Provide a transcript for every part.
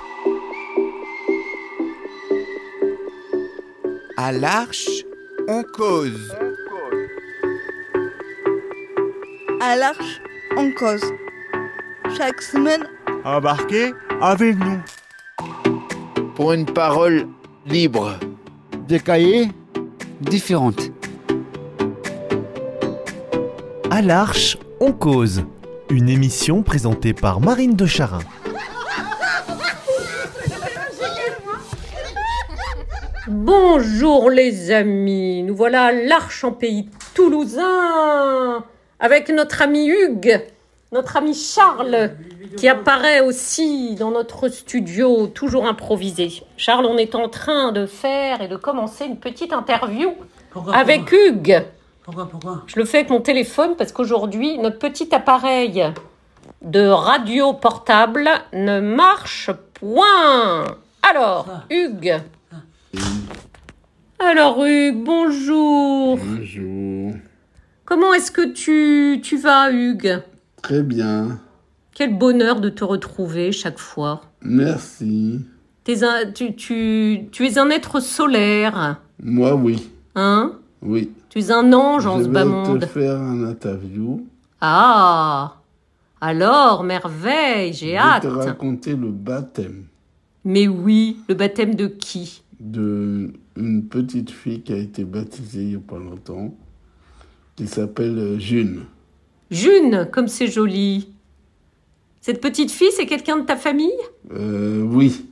À l'Arche, on cause. À l'Arche, on cause. Chaque semaine, Embarquez avec nous. Pour une parole libre. Des cahiers différentes. À l'Arche, on cause. Une émission présentée par Marine de Charin. Bonjour les amis, nous voilà à l'Arche en pays toulousain avec notre ami Hugues, notre ami Charles qui apparaît aussi dans notre studio toujours improvisé. Charles, on est en train de faire et de commencer une petite interview avec Hugues. Pourquoi Je le fais avec mon téléphone parce qu'aujourd'hui notre petit appareil de radio portable ne marche point. Alors, Hugues. Alors Hugues, bonjour. Bonjour. Comment est-ce que tu vas, Hugues? Très bien. Quel bonheur de te retrouver chaque fois. Merci. Tu es un être solaire. Moi, oui. Hein? Oui. Tu es un ange en ce bas Je monde. vais te faire un interview. Ah! Alors, merveille, j'ai hâte. Je vais te raconter le baptême Mais oui, le baptême de qui? d'une petite fille qui a été baptisée il n'y a pas longtemps, qui s'appelle June. June, comme c'est joli. Cette petite fille, c'est quelqu'un de ta famille? Oui.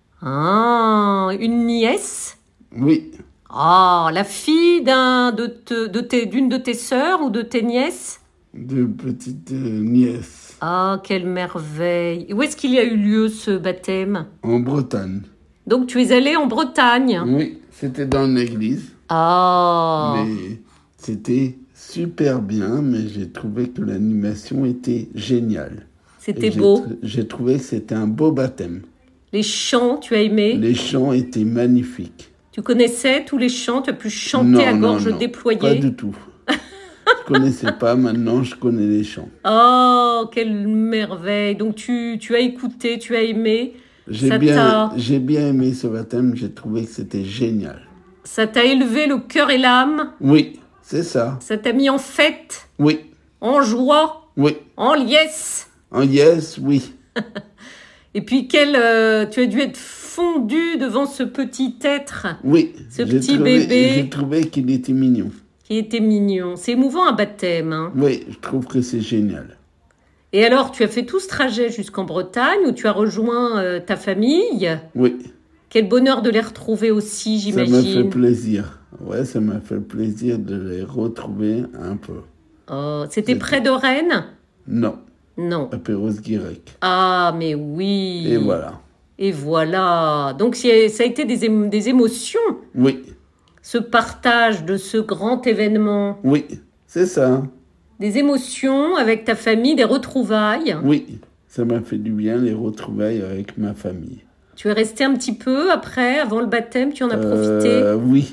Ah, une nièce? Oui. Ah, la fille d'une de tes sœurs ou de tes nièces? De petites nièces. Ah, quelle merveille. Où est-ce qu'il y a eu lieu ce baptême? En Bretagne. Donc tu es allé en Bretagne? Oui, c'était dans une église. Ah. Mais c'était super bien, mais j'ai trouvé que l'animation était géniale. C'était beau. J'ai trouvé que c'était un beau baptême. Les chants, tu as aimé? Les chants étaient magnifiques. Tu connaissais tous les chants? Tu as pu chanter à gorge déployée? Pas du tout. Je connaissais pas, maintenant je connais les chants. Oh, quelle merveille. Donc tu as écouté, tu as aimé. J'ai bien aimé ce baptême, j'ai trouvé que c'était génial. Ça t'a élevé le cœur et l'âme? Oui, c'est ça. Ça t'a mis en fête? Oui. En joie? Oui. En liesse? En yes, oui. Et puis tu as dû être fondu devant ce petit être. Oui. Ce petit bébé. J'ai trouvé qu'il était mignon. Qui était mignon. C'est émouvant un baptême. Hein. Oui, je trouve que c'est génial. Et alors, tu as fait tout ce trajet jusqu'en Bretagne où tu as rejoint ta famille? Oui. Quel bonheur de les retrouver aussi, j'imagine. Ça m'a fait plaisir. Ouais, ça m'a fait plaisir de les retrouver un peu. Oh, c'était près de Rennes? Non. Non. À Perros-Guirec. Ah, mais oui. Et voilà. Et voilà. Donc, ça a été des émotions. Oui. Ce partage de ce grand événement. Oui, c'est ça. Des émotions avec ta famille, des retrouvailles. Oui, ça m'a fait du bien, les retrouvailles avec ma famille. Tu es resté un petit peu après, avant le baptême, tu en as profité? Oui.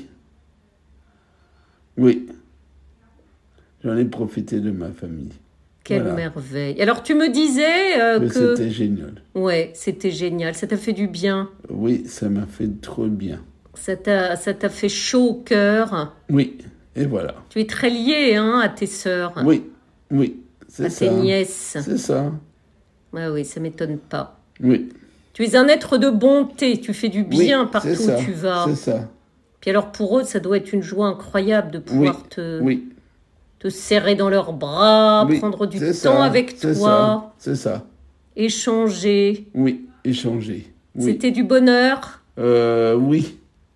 Oui. J'en ai profité de ma famille. Quelle merveille. Alors, tu me disais que... C'était génial. Ouais, c'était génial. Ça t'a fait du bien? Oui, ça m'a fait trop bien. Ça t'a fait chaud au cœur? Oui, et voilà. Tu es très lié à tes sœurs? Oui, c'est ça. À tes nièces? C'est ça. Ouais, oui, ça m'étonne pas. Oui. Tu es un être de bonté, tu fais du bien partout où tu vas. C'est ça. Puis alors pour eux, ça doit être une joie incroyable de pouvoir te serrer dans leurs bras, prendre du temps avec toi. C'est ça. Échanger. Oui, échanger. Oui. C'était du bonheur? Oui.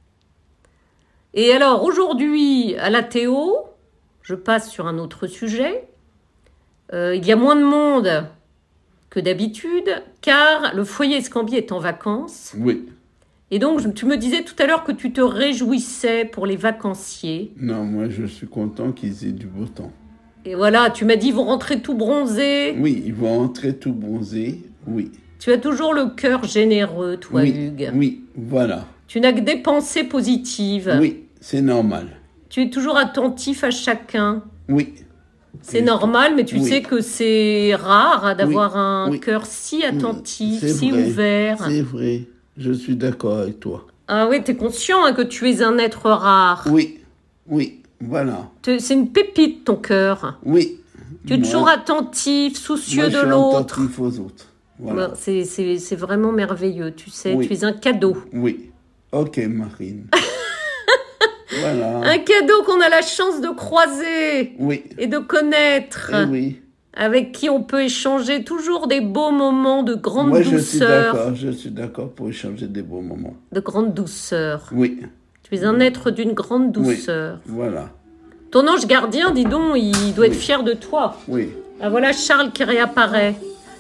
Et alors, aujourd'hui, à la Théo, je passe sur un autre sujet. Il y a moins de monde que d'habitude, car le foyer Escambier est en vacances. Oui. Et donc, tu me disais tout à l'heure que tu te réjouissais pour les vacanciers. Non, moi, je suis content qu'ils aient du beau temps. Et voilà, tu m'as dit, ils vont rentrer tout bronzés. Oui, ils vont rentrer tout bronzés, oui. Tu as toujours le cœur généreux, toi, Hugues. Oui, voilà. Tu n'as que des pensées positives. Oui, c'est normal. Tu es toujours attentif à chacun. Oui. C'est normal, mais tu Oui. sais que c'est rare d'avoir un Oui. cœur si attentif, C'est si vrai, ouvert. C'est vrai, je suis d'accord avec toi. Ah oui, t'es conscient hein, que tu es un être rare. Oui, oui, voilà. C'est une pépite, ton cœur. Oui. Tu es Moi- toujours attentif, soucieux moi, je de suis l'autre. attentif aux autres. Voilà. Ouais, c'est vraiment merveilleux, tu sais. Oui. Tu es un cadeau. Oui. Ok, Marine. Voilà. Un cadeau qu'on a la chance de croiser Oui. et de connaître. Eh oui. Avec qui on peut échanger toujours des beaux moments de grande Moi, je suis douceur. d'accord. Je suis d'accord pour échanger des beaux moments. De grande douceur. Oui. Tu es un être d'une grande Oui. douceur. Voilà. Ton ange gardien, dis donc, il doit être Oui. fier de toi. Oui. Ah voilà Charles qui réapparaît.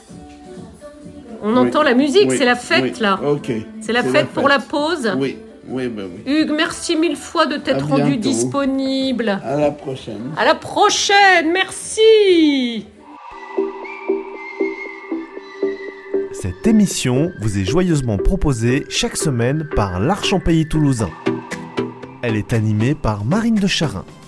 On Oui. entend la musique, Oui. c'est la fête Oui. là. Ok. C'est la fête pour la pause. Oui. Oui, ben oui. Hugues, merci mille fois de t'être À rendu bientôt. disponible. À la prochaine. À la prochaine, merci. Cette émission vous est joyeusement proposée chaque semaine par l'Arche en Pays Toulousain. Elle est animée par Marine de Charin.